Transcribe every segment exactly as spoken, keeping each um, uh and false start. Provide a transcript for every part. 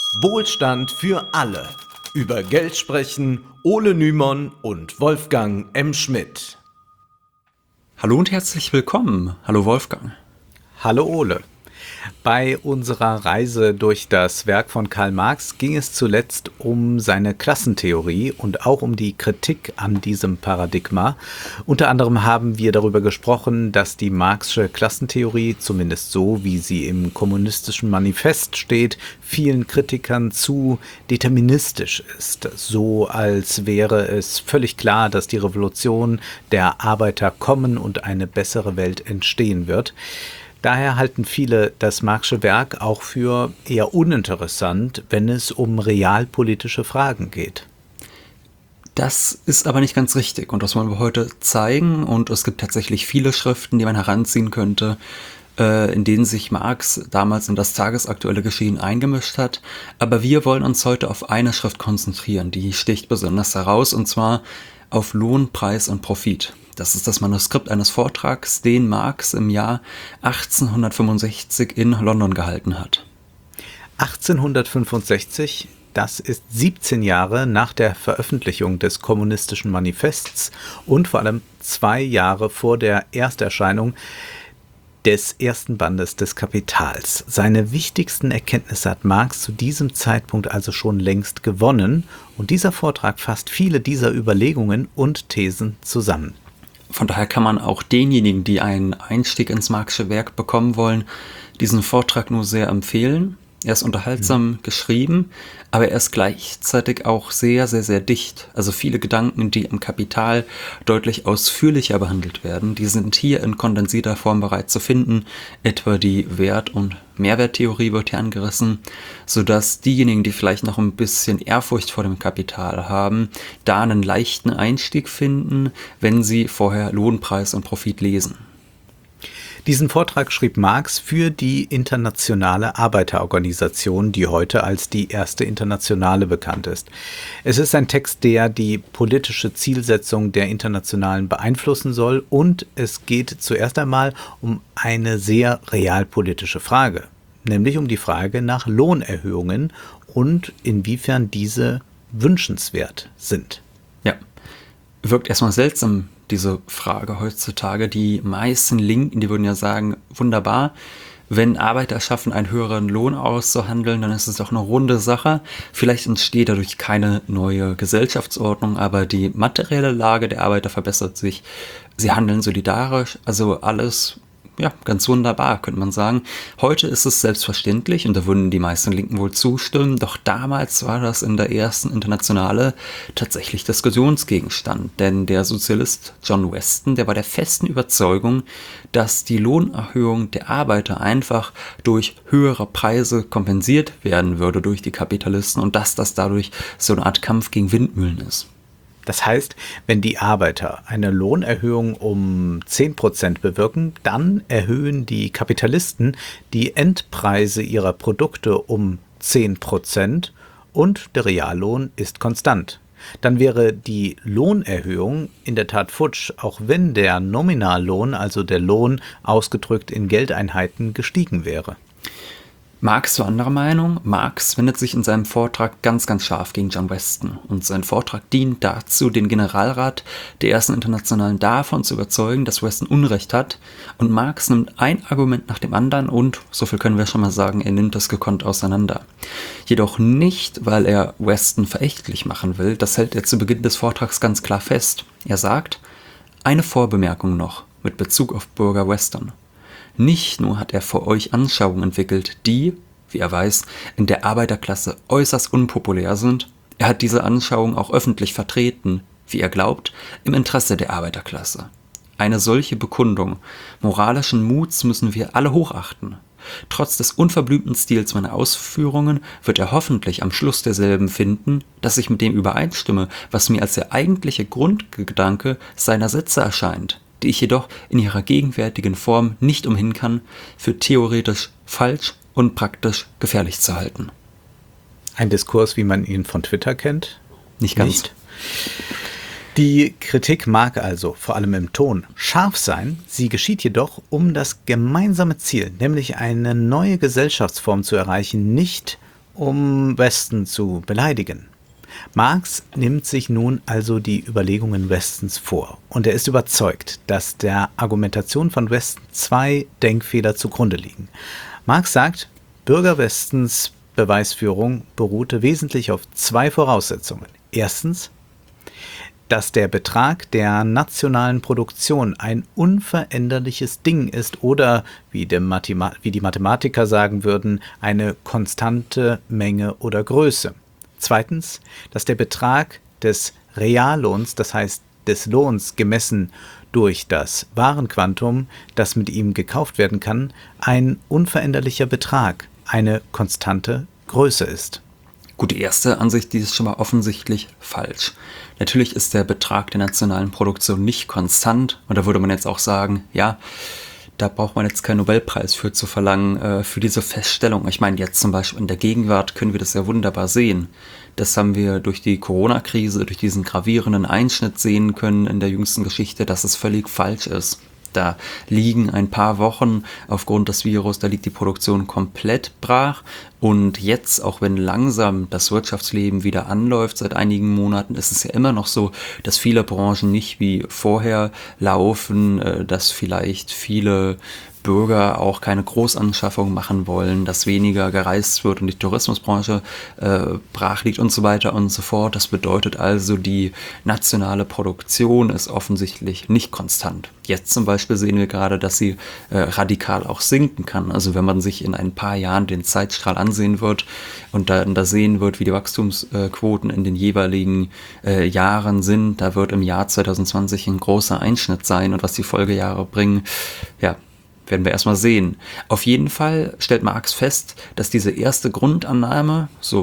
Wohlstand für alle. Über Geld sprechen Ole Nymon und Wolfgang M. Schmidt. Hallo und herzlich willkommen. Hallo Wolfgang. Hallo Ole. Bei unserer Reise durch das Werk von Karl Marx ging es zuletzt um seine Klassentheorie und auch um die Kritik an diesem Paradigma. Unter anderem haben wir darüber gesprochen, dass die Marxische Klassentheorie, zumindest so wie sie im Kommunistischen Manifest steht, vielen Kritikern zu deterministisch ist. So als wäre es völlig klar, dass die Revolution der Arbeiter kommen und eine bessere Welt entstehen wird. Daher halten viele das Marxische Werk auch für eher uninteressant, wenn es um realpolitische Fragen geht. Das ist aber nicht ganz richtig und das wollen wir heute zeigen. Und es gibt tatsächlich viele Schriften, die man heranziehen könnte, in denen sich Marx damals in das tagesaktuelle Geschehen eingemischt hat. Aber wir wollen uns heute auf eine Schrift konzentrieren, die sticht besonders heraus, und zwar auf Lohn, Preis und Profit. Das ist das Manuskript eines Vortrags, den Marx im Jahr achtzehnhundertfünfundsechzig in London gehalten hat. achtzehnhundertfünfundsechzig, das ist siebzehn Jahre nach der Veröffentlichung des Kommunistischen Manifests und vor allem zwei Jahre vor der Ersterscheinung des ersten Bandes des Kapitals. Seine wichtigsten Erkenntnisse hat Marx zu diesem Zeitpunkt also schon längst gewonnen, und dieser Vortrag fasst viele dieser Überlegungen und Thesen zusammen. Von daher kann man auch denjenigen, die einen Einstieg ins Marxische Werk bekommen wollen, diesen Vortrag nur sehr empfehlen. Er ist unterhaltsam mhm. geschrieben, aber er ist gleichzeitig auch sehr, sehr, sehr dicht. Also viele Gedanken, die im Kapital deutlich ausführlicher behandelt werden, die sind hier in kondensierter Form bereits zu finden. Etwa die Wert- und Mehrwerttheorie wird hier angerissen, sodass diejenigen, die vielleicht noch ein bisschen Ehrfurcht vor dem Kapital haben, da einen leichten Einstieg finden, wenn sie vorher Lohn, Preis und Profit lesen. Diesen Vortrag schrieb Marx für die Internationale Arbeiterorganisation, die heute als die erste Internationale bekannt ist. Es ist ein Text, der die politische Zielsetzung der Internationalen beeinflussen soll, und es geht zuerst einmal um eine sehr realpolitische Frage, nämlich um die Frage nach Lohnerhöhungen und inwiefern diese wünschenswert sind. Ja, wirkt erstmal seltsam, diese Frage heutzutage. Die meisten Linken, die würden ja sagen, wunderbar, wenn Arbeiter schaffen, einen höheren Lohn auszuhandeln, dann ist es doch eine runde Sache. Vielleicht entsteht dadurch keine neue Gesellschaftsordnung, aber die materielle Lage der Arbeiter verbessert sich. Sie handeln solidarisch, also alles, ja, ganz wunderbar, könnte man sagen. Heute ist es selbstverständlich, und da würden die meisten Linken wohl zustimmen, doch damals war das in der ersten Internationale tatsächlich Diskussionsgegenstand, denn der Sozialist John Weston, der war der festen Überzeugung, dass die Lohnerhöhung der Arbeiter einfach durch höhere Preise kompensiert werden würde durch die Kapitalisten und dass das dadurch so eine Art Kampf gegen Windmühlen ist. Das heißt, wenn die Arbeiter eine Lohnerhöhung um zehn Prozent bewirken, dann erhöhen die Kapitalisten die Endpreise ihrer Produkte um zehn Prozent und der Reallohn ist konstant. Dann wäre die Lohnerhöhung in der Tat futsch, auch wenn der Nominallohn, also der Lohn ausgedrückt in Geldeinheiten, gestiegen wäre. Marx war anderer Meinung. Marx wendet sich in seinem Vortrag ganz, ganz scharf gegen John Weston. Und sein Vortrag dient dazu, den Generalrat der ersten Internationalen davon zu überzeugen, dass Weston Unrecht hat. Und Marx nimmt ein Argument nach dem anderen und, so viel können wir schon mal sagen, er nimmt das gekonnt auseinander. Jedoch nicht, weil er Weston verächtlich machen will. Das hält er zu Beginn des Vortrags ganz klar fest. Er sagt, eine Vorbemerkung noch mit Bezug auf Bürger Weston. Nicht nur hat er vor euch Anschauungen entwickelt, die, wie er weiß, in der Arbeiterklasse äußerst unpopulär sind, er hat diese Anschauungen auch öffentlich vertreten, wie er glaubt, im Interesse der Arbeiterklasse. Eine solche Bekundung moralischen Muts müssen wir alle hochachten. Trotz des unverblümten Stils meiner Ausführungen wird er hoffentlich am Schluss derselben finden, dass ich mit dem übereinstimme, was mir als der eigentliche Grundgedanke seiner Sätze erscheint, die ich jedoch in ihrer gegenwärtigen Form nicht umhin kann, für theoretisch falsch und praktisch gefährlich zu halten. Ein Diskurs, wie man ihn von Twitter kennt? Nicht ganz. Nicht. Die Kritik mag also, vor allem im Ton, scharf sein, sie geschieht jedoch, um das gemeinsame Ziel, nämlich eine neue Gesellschaftsform zu erreichen, nicht um Weston zu beleidigen. Marx nimmt sich nun also die Überlegungen Westons vor und er ist überzeugt, dass der Argumentation von Weston zwei Denkfehler zugrunde liegen. Marx sagt, Bürger Westons Beweisführung beruhte wesentlich auf zwei Voraussetzungen. Erstens, dass der Betrag der nationalen Produktion ein unveränderliches Ding ist oder, wie, der Mathema- wie die Mathematiker sagen würden, eine konstante Menge oder Größe. Zweitens, dass der Betrag des Reallohns, das heißt des Lohns gemessen durch das Warenquantum, das mit ihm gekauft werden kann, ein unveränderlicher Betrag, eine konstante Größe ist. Gut, die erste Ansicht, die ist schon mal offensichtlich falsch. Natürlich ist der Betrag der nationalen Produktion nicht konstant und da würde man jetzt auch sagen, ja, da braucht man jetzt keinen Nobelpreis für zu verlangen, äh, für diese Feststellung. Ich meine, jetzt zum Beispiel in der Gegenwart können wir das ja wunderbar sehen. Das haben wir durch die Corona-Krise, durch diesen gravierenden Einschnitt sehen können in der jüngsten Geschichte, dass es völlig falsch ist. Da liegen ein paar Wochen aufgrund des Virus, da liegt die Produktion komplett brach. Und jetzt, auch wenn langsam das Wirtschaftsleben wieder anläuft, seit einigen Monaten, ist es ja immer noch so, dass viele Branchen nicht wie vorher laufen, dass vielleicht viele Bürger auch keine Großanschaffung machen wollen, dass weniger gereist wird und die Tourismusbranche äh, brach liegt und so weiter und so fort. Das bedeutet also, die nationale Produktion ist offensichtlich nicht konstant. Jetzt zum Beispiel sehen wir gerade, dass sie äh, radikal auch sinken kann. Also wenn man sich in ein paar Jahren den Zeitstrahl ansehen wird und da, da sehen wird, wie die Wachstumsquoten in den jeweiligen äh, Jahren sind, da wird im Jahr zwanzig zwanzig ein großer Einschnitt sein und was die Folgejahre bringen, ja, werden wir erstmal sehen. Auf jeden Fall stellt Marx fest, dass diese erste Grundannahme, so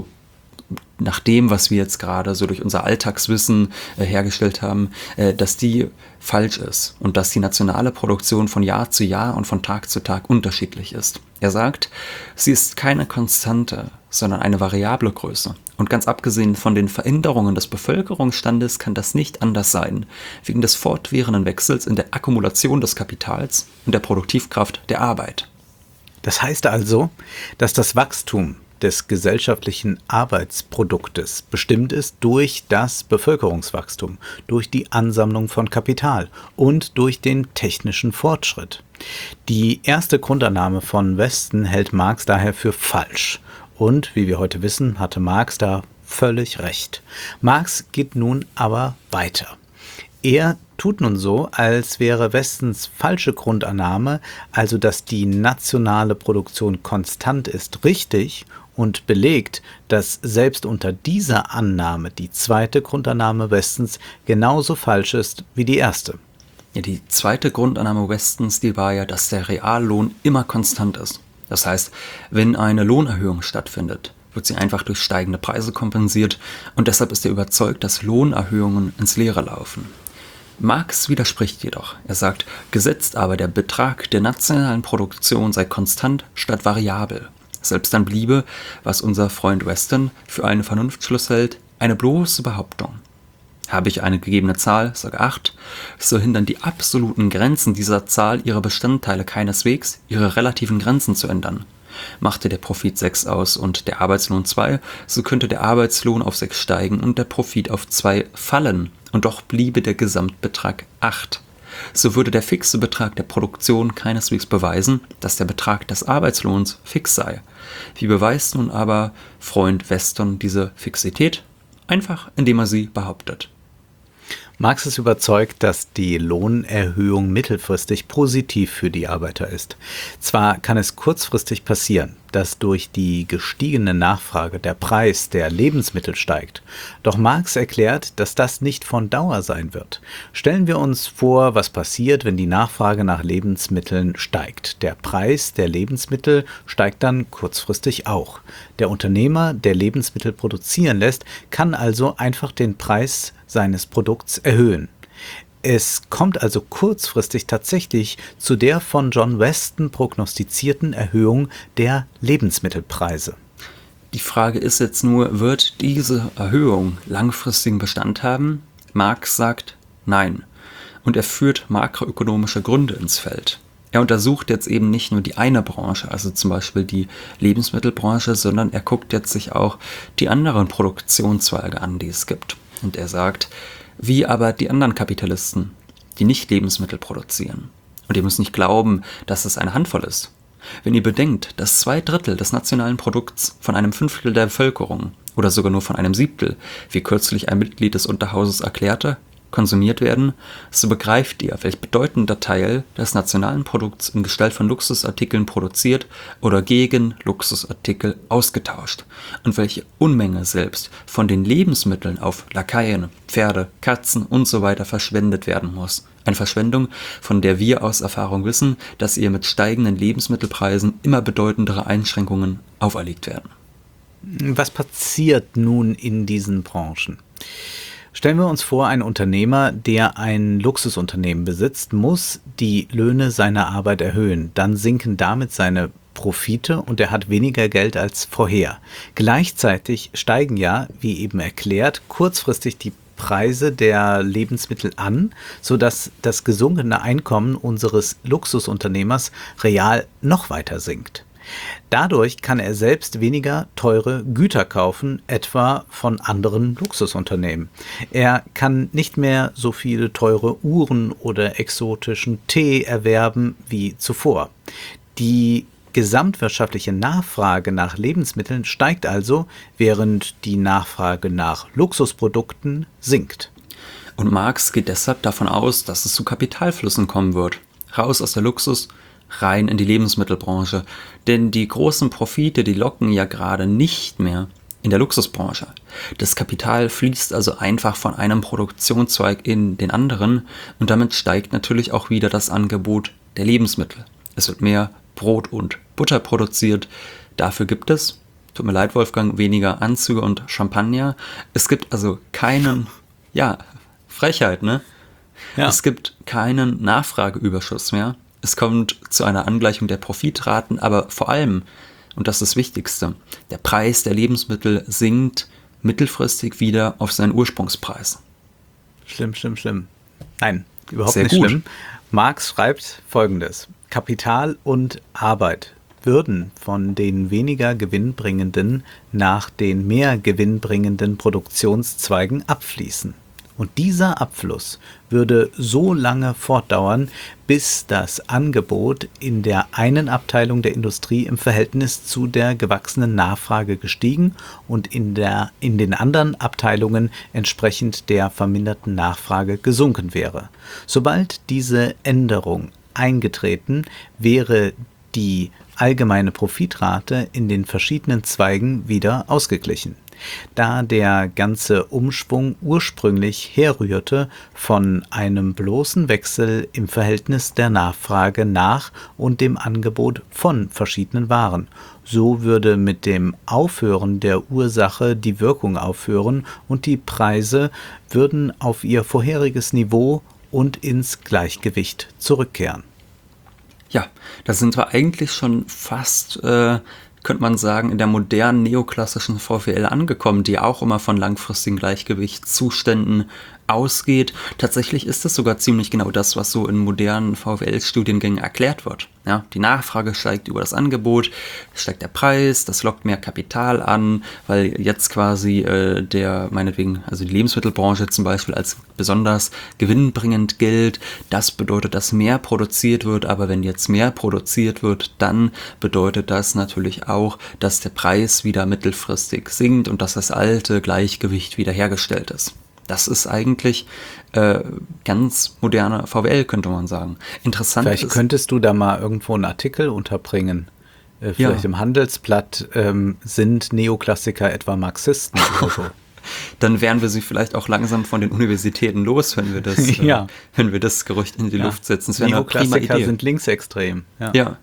nach dem, was wir jetzt gerade so durch unser Alltagswissen äh, hergestellt haben, äh, dass die falsch ist und dass die nationale Produktion von Jahr zu Jahr und von Tag zu Tag unterschiedlich ist. Er sagt, sie ist keine Konstante, sondern eine variable Größe. Und ganz abgesehen von den Veränderungen des Bevölkerungsstandes kann das nicht anders sein, wegen des fortwährenden Wechsels in der Akkumulation des Kapitals und der Produktivkraft der Arbeit. Das heißt also, dass das Wachstum des gesellschaftlichen Arbeitsproduktes bestimmt ist durch das Bevölkerungswachstum, durch die Ansammlung von Kapital und durch den technischen Fortschritt. Die erste Grundannahme von Weston hält Marx daher für falsch. Und, wie wir heute wissen, hatte Marx da völlig recht. Marx geht nun aber weiter. Er tut nun so, als wäre Westons falsche Grundannahme, also dass die nationale Produktion konstant ist, richtig und belegt, dass selbst unter dieser Annahme die zweite Grundannahme Westons genauso falsch ist wie die erste. Ja, die zweite Grundannahme Westons, die war ja, dass der Reallohn immer konstant ist. Das heißt, wenn eine Lohnerhöhung stattfindet, wird sie einfach durch steigende Preise kompensiert und deshalb ist er überzeugt, dass Lohnerhöhungen ins Leere laufen. Marx widerspricht jedoch. Er sagt, gesetzt aber der Betrag der nationalen Produktion sei konstant statt variabel. Selbst dann bliebe, was unser Freund Weston für einen Vernunftschluss hält, eine bloße Behauptung. Habe ich eine gegebene Zahl, sage acht, so hindern die absoluten Grenzen dieser Zahl ihre Bestandteile keineswegs, ihre relativen Grenzen zu ändern. Machte der Profit sechs aus und der Arbeitslohn zwei, so könnte der Arbeitslohn auf sechs steigen und der Profit auf zwei fallen, und doch bliebe der Gesamtbetrag acht. So würde der fixe Betrag der Produktion keineswegs beweisen, dass der Betrag des Arbeitslohns fix sei. Wie beweist nun aber Freund Weston diese Fixität? Einfach, indem er sie behauptet. Marx ist überzeugt, dass die Lohnerhöhung mittelfristig positiv für die Arbeiter ist. Zwar kann es kurzfristig passieren, dass durch die gestiegene Nachfrage der Preis der Lebensmittel steigt. Doch Marx erklärt, dass das nicht von Dauer sein wird. Stellen wir uns vor, was passiert, wenn die Nachfrage nach Lebensmitteln steigt. Der Preis der Lebensmittel steigt dann kurzfristig auch. Der Unternehmer, der Lebensmittel produzieren lässt, kann also einfach den Preis seines Produkts erhöhen. Es kommt also kurzfristig tatsächlich zu der von John Weston prognostizierten Erhöhung der Lebensmittelpreise. Die Frage ist jetzt nur, wird diese Erhöhung langfristigen Bestand haben? Marx sagt nein. Und er führt makroökonomische Gründe ins Feld. Er untersucht jetzt eben nicht nur die eine Branche, also zum Beispiel die Lebensmittelbranche, sondern er guckt jetzt sich auch die anderen Produktionszweige an, die es gibt. Und er sagt, wie aber die anderen Kapitalisten, die nicht Lebensmittel produzieren. Und ihr müsst nicht glauben, dass es eine Handvoll ist. Wenn ihr bedenkt, dass zwei Drittel des nationalen Produkts von einem Fünftel der Bevölkerung oder sogar nur von einem Siebtel, wie kürzlich ein Mitglied des Unterhauses erklärte, konsumiert werden, so begreift ihr, welch bedeutender Teil des nationalen Produkts in Gestalt von Luxusartikeln produziert oder gegen Luxusartikel ausgetauscht und welche Unmenge selbst von den Lebensmitteln auf Lakaien, Pferde, Katzen und so weiter verschwendet werden muss. Eine Verschwendung, von der wir aus Erfahrung wissen, dass ihr mit steigenden Lebensmittelpreisen immer bedeutendere Einschränkungen auferlegt werden. Was passiert nun in diesen Branchen? Stellen wir uns vor, ein Unternehmer, der ein Luxusunternehmen besitzt, muss die Löhne seiner Arbeit erhöhen. Dann sinken damit seine Profite und er hat weniger Geld als vorher. Gleichzeitig steigen ja, wie eben erklärt, kurzfristig die Preise der Lebensmittel an, sodass das gesunkene Einkommen unseres Luxusunternehmers real noch weiter sinkt. Dadurch kann er selbst weniger teure Güter kaufen, etwa von anderen Luxusunternehmen. Er kann nicht mehr so viele teure Uhren oder exotischen Tee erwerben wie zuvor. Die gesamtwirtschaftliche Nachfrage nach Lebensmitteln steigt also, während die Nachfrage nach Luxusprodukten sinkt. Und Marx geht deshalb davon aus, dass es zu Kapitalflüssen kommen wird. Raus aus der Luxus, rein in die Lebensmittelbranche. Denn die großen Profite, die locken ja gerade nicht mehr in der Luxusbranche. Das Kapital fließt also einfach von einem Produktionszweig in den anderen und damit steigt natürlich auch wieder das Angebot der Lebensmittel. Es wird mehr Brot und Butter produziert. Dafür gibt es, tut mir leid Wolfgang, weniger Anzüge und Champagner. Es gibt also keinen, ja, Frechheit, ne? Ja. Es gibt keinen Nachfrageüberschuss mehr. Es kommt zu einer Angleichung der Profitraten, aber vor allem, und das ist das Wichtigste, der Preis der Lebensmittel sinkt mittelfristig wieder auf seinen Ursprungspreis. Schlimm, schlimm, schlimm. Nein, überhaupt Sehr nicht gut. schlimm. Marx schreibt Folgendes: Kapital und Arbeit würden von den weniger gewinnbringenden nach den mehr gewinnbringenden Produktionszweigen abfließen. Und dieser Abfluss würde so lange fortdauern, bis das Angebot in der einen Abteilung der Industrie im Verhältnis zu der gewachsenen Nachfrage gestiegen und in der, in den anderen Abteilungen entsprechend der verminderten Nachfrage gesunken wäre. Sobald diese Änderung eingetreten, wäre die allgemeine Profitrate in den verschiedenen Zweigen wieder ausgeglichen. Da der ganze Umschwung ursprünglich herrührte von einem bloßen Wechsel im Verhältnis der Nachfrage nach und dem Angebot von verschiedenen Waren. So würde mit dem Aufhören der Ursache die Wirkung aufhören und die Preise würden auf ihr vorheriges Niveau und ins Gleichgewicht zurückkehren. Ja, da sind wir eigentlich schon fast, äh, könnte man sagen, in der modernen neoklassischen V W L angekommen, die auch immer von langfristigen Gleichgewichtszuständen ausgeht. Tatsächlich ist es sogar ziemlich genau das, was so in modernen V W L-Studiengängen erklärt wird. Ja, die Nachfrage steigt über das Angebot, steigt der Preis, das lockt mehr Kapital an, weil jetzt quasi äh, der, meinetwegen, also die Lebensmittelbranche zum Beispiel als besonders gewinnbringend gilt. Das bedeutet, dass mehr produziert wird, aber wenn jetzt mehr produziert wird, dann bedeutet das natürlich auch, dass der Preis wieder mittelfristig sinkt und dass das alte Gleichgewicht wiederhergestellt ist. Das ist eigentlich äh, ganz moderne V W L, könnte man sagen. Interessant Vielleicht ist, könntest du da mal irgendwo einen Artikel unterbringen. Äh, vielleicht Ja. im Handelsblatt, ähm, sind Neoklassiker etwa Marxisten oder so. dann wären wir sie vielleicht auch langsam von den Universitäten los, wenn wir das, Ja. äh, wenn wir das Gerücht in die Ja. Luft setzen. Das wäre eine prima Neoklassiker Idee. sind linksextrem. Ja. Ja.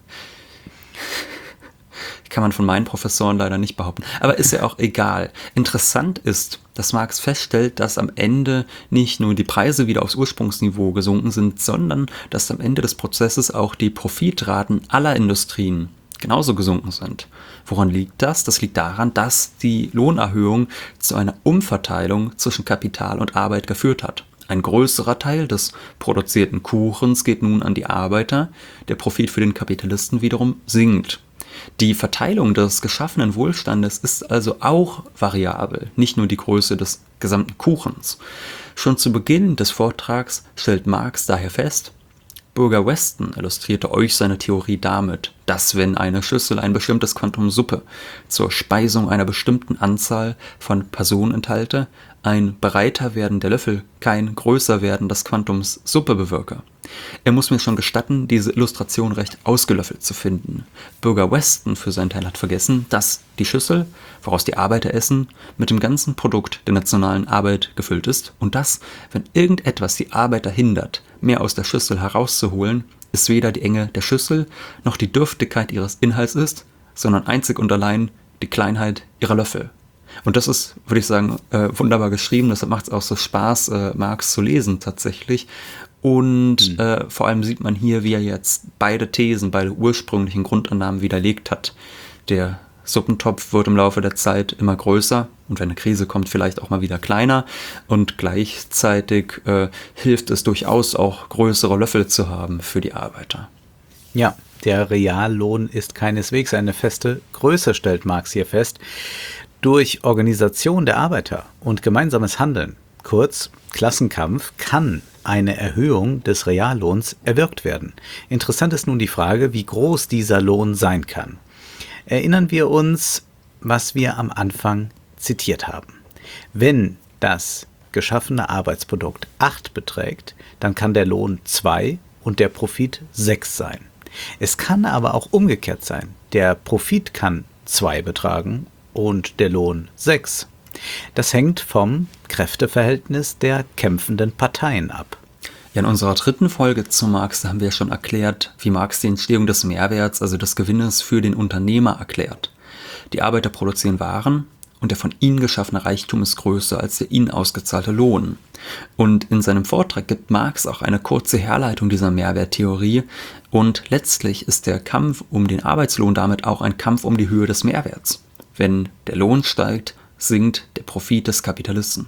Kann man von meinen Professoren leider nicht behaupten. Aber ist ja auch egal. Interessant ist, dass Marx feststellt, dass am Ende nicht nur die Preise wieder aufs Ursprungsniveau gesunken sind, sondern dass am Ende des Prozesses auch die Profitraten aller Industrien genauso gesunken sind. Woran liegt das? Das liegt daran, dass die Lohnerhöhung zu einer Umverteilung zwischen Kapital und Arbeit geführt hat. Ein größerer Teil des produzierten Kuchens geht nun an die Arbeiter, der Profit für den Kapitalisten wiederum sinkt. Die Verteilung des geschaffenen Wohlstandes ist also auch variabel, nicht nur die Größe des gesamten Kuchens. Schon zu Beginn des Vortrags stellt Marx daher fest: Bürger Weston illustrierte euch seine Theorie damit, dass wenn eine Schüssel ein bestimmtes Quantum Suppe zur Speisung einer bestimmten Anzahl von Personen enthalte, ein breiter werden der Löffel kein größer werden des Quantums Suppe bewirke. Er muss mir schon gestatten, diese Illustration recht ausgelöffelt zu finden. Bürger Weston für seinen Teil hat vergessen, dass die Schüssel, woraus die Arbeiter essen, mit dem ganzen Produkt der nationalen Arbeit gefüllt ist und dass, wenn irgendetwas die Arbeiter hindert, mehr aus der Schüssel herauszuholen, es weder die Enge der Schüssel noch die Dürftigkeit ihres Inhalts ist, sondern einzig und allein die Kleinheit ihrer Löffel. Und das ist, würde ich sagen, äh, wunderbar geschrieben. Deshalb macht es auch so Spaß, äh, Marx zu lesen tatsächlich. Und mhm. äh, vor allem sieht man hier, wie er jetzt beide Thesen, beide ursprünglichen Grundannahmen widerlegt hat. Der Suppentopf wird im Laufe der Zeit immer größer und wenn eine Krise kommt, vielleicht auch mal wieder kleiner. Und gleichzeitig äh, hilft es durchaus auch, größere Löffel zu haben für die Arbeiter. Ja, der Reallohn ist keineswegs eine feste Größe, stellt Marx hier fest. Durch Organisation der Arbeiter und gemeinsames Handeln, kurz Klassenkampf, kann eine Erhöhung des Reallohns erwirkt werden. Interessant ist nun die Frage, wie groß dieser Lohn sein kann. Erinnern wir uns, was wir am Anfang zitiert haben. Wenn das geschaffene Arbeitsprodukt acht beträgt, dann kann der Lohn zwei und der Profit sechs sein. Es kann aber auch umgekehrt sein. Der Profit kann zwei betragen und der Lohn sechs. Das hängt vom Kräfteverhältnis der kämpfenden Parteien ab. Ja, in unserer dritten Folge zu Marx haben wir schon erklärt, wie Marx die Entstehung des Mehrwerts, also des Gewinnes für den Unternehmer erklärt. Die Arbeiter produzieren Waren und der von ihnen geschaffene Reichtum ist größer als der ihnen ausgezahlte Lohn. Und in seinem Vortrag gibt Marx auch eine kurze Herleitung dieser Mehrwerttheorie und letztlich ist der Kampf um den Arbeitslohn damit auch ein Kampf um die Höhe des Mehrwerts. Wenn der Lohn steigt, sinkt der Profit des Kapitalisten.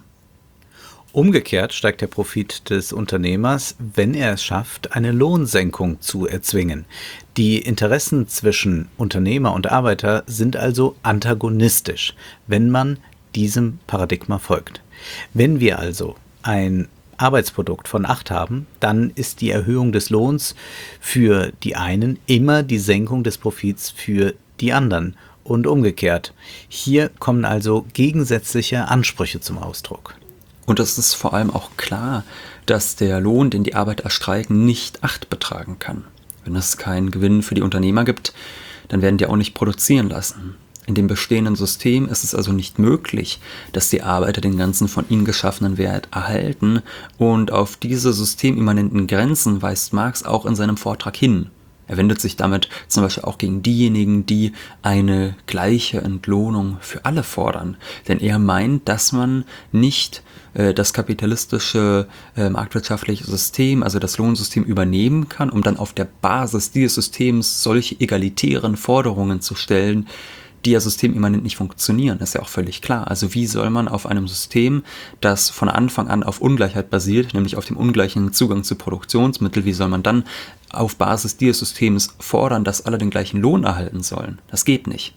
Umgekehrt steigt der Profit des Unternehmers, wenn er es schafft, eine Lohnsenkung zu erzwingen. Die Interessen zwischen Unternehmer und Arbeiter sind also antagonistisch, wenn man diesem Paradigma folgt. Wenn wir also ein Arbeitsprodukt von acht haben, dann ist die Erhöhung des Lohns für die einen immer die Senkung des Profits für die anderen und umgekehrt. Hier kommen also gegensätzliche Ansprüche zum Ausdruck. Und es ist vor allem auch klar, dass der Lohn, den die Arbeiter erstreiken, nicht acht betragen kann. Wenn es keinen Gewinn für die Unternehmer gibt, dann werden die auch nicht produzieren lassen. In dem bestehenden System ist es also nicht möglich, dass die Arbeiter den ganzen von ihnen geschaffenen Wert erhalten. Und auf diese systemimmanenten Grenzen weist Marx auch in seinem Vortrag hin. Er wendet sich damit zum Beispiel auch gegen diejenigen, die eine gleiche Entlohnung für alle fordern. Denn er meint, dass man nicht äh, das kapitalistische äh, marktwirtschaftliche System, also das Lohnsystem, übernehmen kann, um dann auf der Basis dieses Systems solche egalitären Forderungen zu stellen, die ja systemimmanent nicht funktionieren, ist ja auch völlig klar. Also wie soll man auf einem System, das von Anfang an auf Ungleichheit basiert, nämlich auf dem ungleichen Zugang zu Produktionsmitteln, wie soll man dann auf Basis dieses Systems fordern, dass alle den gleichen Lohn erhalten sollen? Das geht nicht.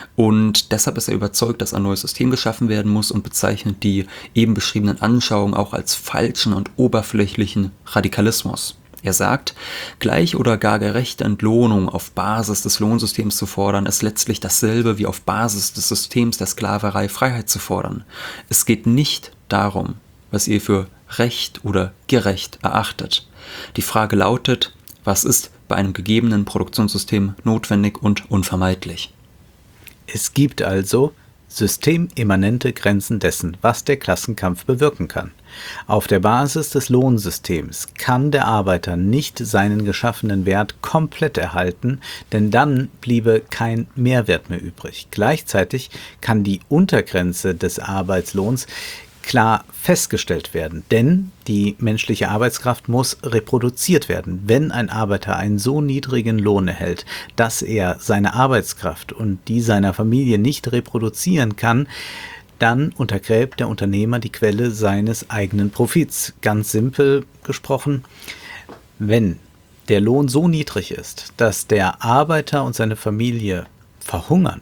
Und deshalb ist er überzeugt, dass ein neues System geschaffen werden muss und bezeichnet die eben beschriebenen Anschauungen auch als falschen und oberflächlichen Radikalismus. Er sagt, gleich oder gar gerechte Entlohnung auf Basis des Lohnsystems zu fordern, ist letztlich dasselbe wie auf Basis des Systems der Sklaverei Freiheit zu fordern. Es geht nicht darum, was ihr für recht oder gerecht erachtet. Die Frage lautet, was ist bei einem gegebenen Produktionssystem notwendig und unvermeidlich? Es gibt also systemimmanente Grenzen dessen, was der Klassenkampf bewirken kann. Auf der Basis des Lohnsystems kann der Arbeiter nicht seinen geschaffenen Wert komplett erhalten, denn dann bliebe kein Mehrwert mehr übrig. Gleichzeitig kann die Untergrenze des Arbeitslohns klar festgestellt werden, denn die menschliche Arbeitskraft muss reproduziert werden. Wenn ein Arbeiter einen so niedrigen Lohn erhält, dass er seine Arbeitskraft und die seiner Familie nicht reproduzieren kann, dann untergräbt der Unternehmer die Quelle seines eigenen Profits. Ganz simpel gesprochen, wenn der Lohn so niedrig ist, dass der Arbeiter und seine Familie verhungern,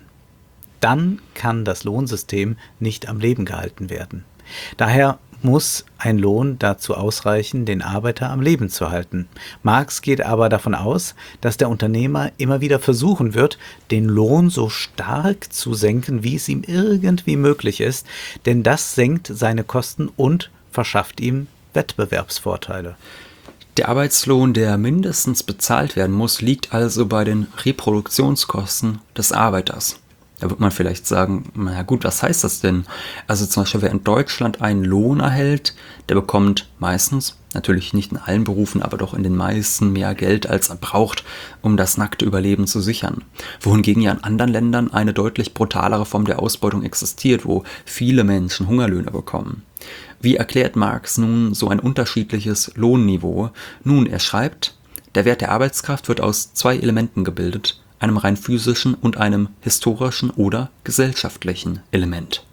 dann kann das Lohnsystem nicht am Leben gehalten werden. Daher muss ein Lohn dazu ausreichen, den Arbeiter am Leben zu halten. Marx geht aber davon aus, dass der Unternehmer immer wieder versuchen wird, den Lohn so stark zu senken, wie es ihm irgendwie möglich ist, denn das senkt seine Kosten und verschafft ihm Wettbewerbsvorteile. Der Arbeitslohn, der mindestens bezahlt werden muss, liegt also bei den Reproduktionskosten des Arbeiters. Da wird man vielleicht sagen, na gut, was heißt das denn? Also zum Beispiel, wer in Deutschland einen Lohn erhält, der bekommt meistens, natürlich nicht in allen Berufen, aber doch in den meisten mehr Geld, als er braucht, um das nackte Überleben zu sichern. Wohingegen ja in anderen Ländern eine deutlich brutalere Form der Ausbeutung existiert, wo viele Menschen Hungerlöhne bekommen. Wie erklärt Marx nun so ein unterschiedliches Lohnniveau? Nun, er schreibt, der Wert der Arbeitskraft wird aus zwei Elementen gebildet, einem rein physischen und einem historischen oder gesellschaftlichen Element.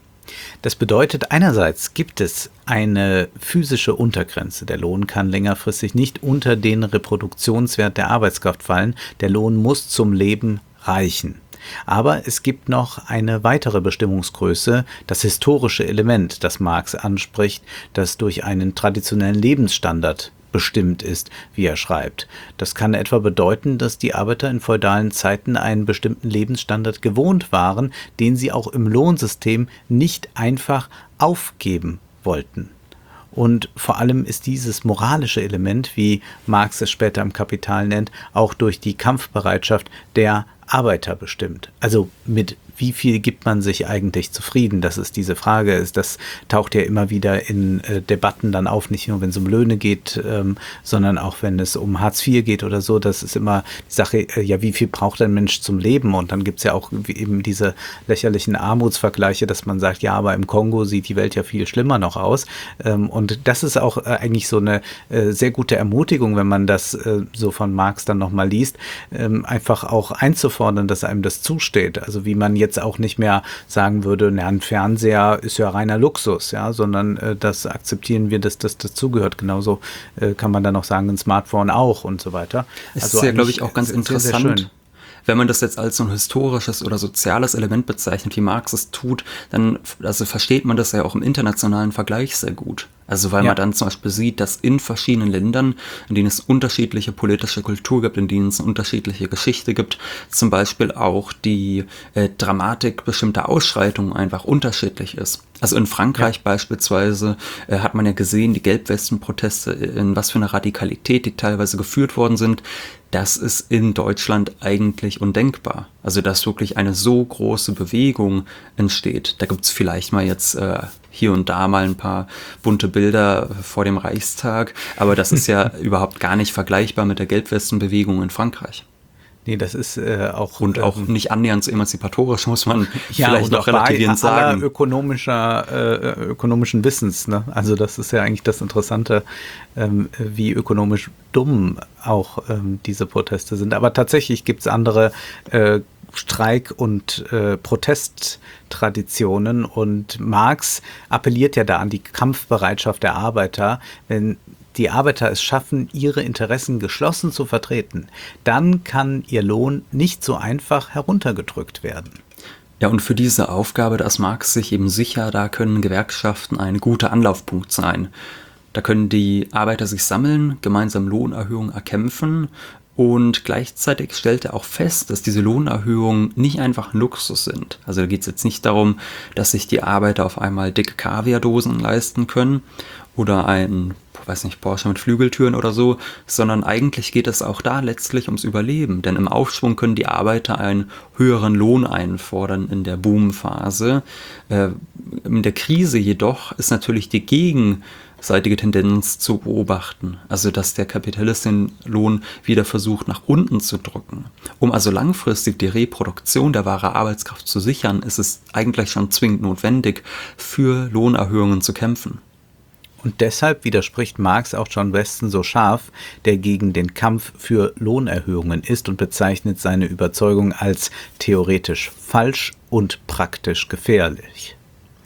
Das bedeutet, einerseits gibt es eine physische Untergrenze. Der Lohn kann längerfristig nicht unter den Reproduktionswert der Arbeitskraft fallen. Der Lohn muss zum Leben reichen. Aber es gibt noch eine weitere Bestimmungsgröße, das historische Element, das Marx anspricht, das durch einen traditionellen Lebensstandard bestimmt ist, wie er schreibt. Das kann etwa bedeuten, dass die Arbeiter in feudalen Zeiten einen bestimmten Lebensstandard gewohnt waren, den sie auch im Lohnsystem nicht einfach aufgeben wollten. Und vor allem ist dieses moralische Element, wie Marx es später im Kapital nennt, auch durch die Kampfbereitschaft der Arbeiter bestimmt. Also mit wie viel gibt man sich eigentlich zufrieden? Das ist diese Frage. Das taucht ja immer wieder in äh, Debatten dann auf, nicht nur wenn es um Löhne geht, ähm, sondern auch wenn es um Hartz vier geht oder so. Das ist immer die Sache, äh, ja, wie viel braucht ein Mensch zum Leben? Und dann gibt es ja auch eben diese lächerlichen Armutsvergleiche, dass man sagt, ja, aber im Kongo sieht die Welt ja viel schlimmer noch aus. Ähm, und das ist auch äh, eigentlich so eine äh, sehr gute Ermutigung, wenn man das äh, so von Marx dann nochmal liest, ähm, einfach auch einzufordern, dass einem das zusteht. Also wie man jetzt jetzt auch nicht mehr sagen würde, na, ein Fernseher ist ja reiner Luxus, ja, sondern äh, das akzeptieren wir, dass das dazugehört. Genauso äh, kann man dann auch sagen, ein Smartphone auch und so weiter. Es also ist ja, glaube ich, auch ganz sehr, interessant, sehr schön. Wenn man das jetzt als so ein historisches oder soziales Element bezeichnet, wie Marx es tut, dann also versteht man das ja auch im internationalen Vergleich sehr gut. Also weil Ja. man dann zum Beispiel sieht, dass in verschiedenen Ländern, in denen es unterschiedliche politische Kultur gibt, in denen es eine unterschiedliche Geschichte gibt, zum Beispiel auch die äh, Dramatik bestimmter Ausschreitungen einfach unterschiedlich ist. Also in Frankreich Ja. beispielsweise äh, hat man ja gesehen, die Gelbwestenproteste, in was für eine Radikalität die teilweise geführt worden sind. Das ist in Deutschland eigentlich undenkbar. Also dass wirklich eine so große Bewegung entsteht. Da gibt es vielleicht mal jetzt äh, hier und da mal ein paar bunte Bilder vor dem Reichstag, aber das ist ja überhaupt gar nicht vergleichbar mit der Gelbwestenbewegung in Frankreich. Nee, das ist äh, auch... Und auch ähm, nicht annähernd so emanzipatorisch, muss man ja, vielleicht und noch auch relativierend bei aller sagen. ökonomischer, äh, ökonomischen Wissens. Ne? Also das ist ja eigentlich das Interessante, ähm, wie ökonomisch dumm auch ähm, diese Proteste sind. Aber tatsächlich gibt es andere äh, Streik- und äh, Protesttraditionen. Und Marx appelliert ja da an die Kampfbereitschaft der Arbeiter, wenn die Arbeiter es schaffen, ihre Interessen geschlossen zu vertreten, dann kann ihr Lohn nicht so einfach heruntergedrückt werden. Ja, und für diese Aufgabe, da ist Marx sich eben sicher, da können Gewerkschaften ein guter Anlaufpunkt sein. Da können die Arbeiter sich sammeln, gemeinsam Lohnerhöhungen erkämpfen und gleichzeitig stellt er auch fest, dass diese Lohnerhöhungen nicht einfach ein Luxus sind. Also da geht es jetzt nicht darum, dass sich die Arbeiter auf einmal dicke Kaviardosen leisten können oder ein, weiß nicht, Porsche mit Flügeltüren oder so, sondern eigentlich geht es auch da letztlich ums Überleben. Denn im Aufschwung können die Arbeiter einen höheren Lohn einfordern in der Boomphase. Äh, in der Krise jedoch ist natürlich die gegenseitige Tendenz zu beobachten. Also dass der Kapitalist den Lohn wieder versucht nach unten zu drücken. Um also langfristig die Reproduktion der wahren Arbeitskraft zu sichern, ist es eigentlich schon zwingend notwendig, für Lohnerhöhungen zu kämpfen. Und deshalb widerspricht Marx auch John Weston so scharf, der gegen den Kampf für Lohnerhöhungen ist und bezeichnet seine Überzeugung als theoretisch falsch und praktisch gefährlich.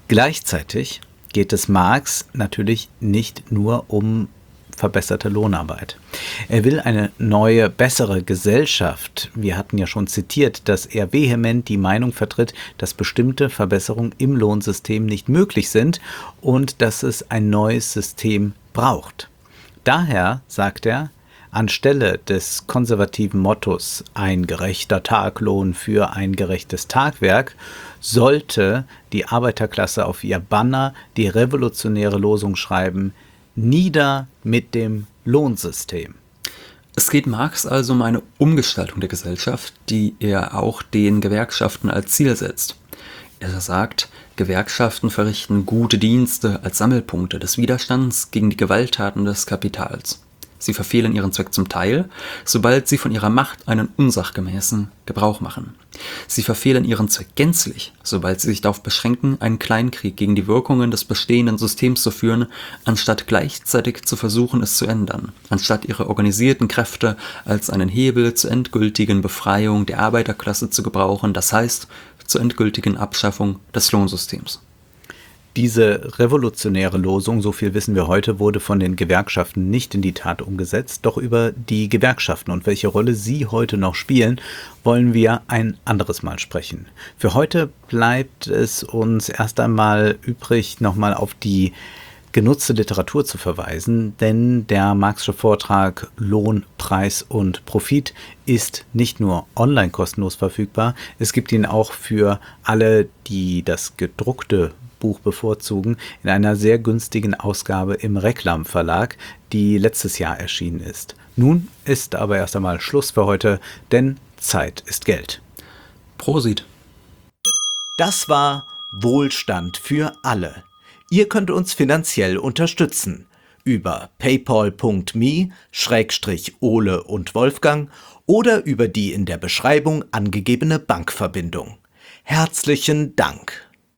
Gleichzeitig geht es Marx natürlich nicht nur um verbesserte Lohnarbeit. Er will eine neue, bessere Gesellschaft. Wir hatten ja schon zitiert, dass er vehement die Meinung vertritt, dass bestimmte Verbesserungen im Lohnsystem nicht möglich sind und dass es ein neues System braucht. Daher, sagt er, anstelle des konservativen Mottos ein gerechter Taglohn für ein gerechtes Tagwerk, sollte die Arbeiterklasse auf ihr Banner die revolutionäre Losung schreiben: Nieder mit dem Lohnsystem. Es geht Marx also um eine Umgestaltung der Gesellschaft, die er auch den Gewerkschaften als Ziel setzt. Er sagt, Gewerkschaften verrichten gute Dienste als Sammelpunkte des Widerstands gegen die Gewalttaten des Kapitals. Sie verfehlen ihren Zweck zum Teil, sobald sie von ihrer Macht einen unsachgemäßen Gebrauch machen. Sie verfehlen ihren Zweck gänzlich, sobald sie sich darauf beschränken, einen Kleinkrieg gegen die Wirkungen des bestehenden Systems zu führen, anstatt gleichzeitig zu versuchen, es zu ändern, anstatt ihre organisierten Kräfte als einen Hebel zur endgültigen Befreiung der Arbeiterklasse zu gebrauchen, das heißt zur endgültigen Abschaffung des Lohnsystems. Diese revolutionäre Losung, so viel wissen wir heute, wurde von den Gewerkschaften nicht in die Tat umgesetzt. Doch über die Gewerkschaften und welche Rolle sie heute noch spielen, wollen wir ein anderes Mal sprechen. Für heute bleibt es uns erst einmal übrig, nochmal auf die genutzte Literatur zu verweisen, denn der Marxische Vortrag Lohn, Preis und Profit ist nicht nur online kostenlos verfügbar, es gibt ihn auch für alle, die das gedruckte Buch bevorzugen, in einer sehr günstigen Ausgabe im Reklam Verlag, die letztes Jahr erschienen ist. Nun ist aber erst einmal Schluss für heute, denn Zeit ist Geld. Prosit! Das war Wohlstand für alle. Ihr könnt uns finanziell unterstützen über paypal punkt me Schrägstrich Ole und Wolfgang oder über die in der Beschreibung angegebene Bankverbindung. Herzlichen Dank!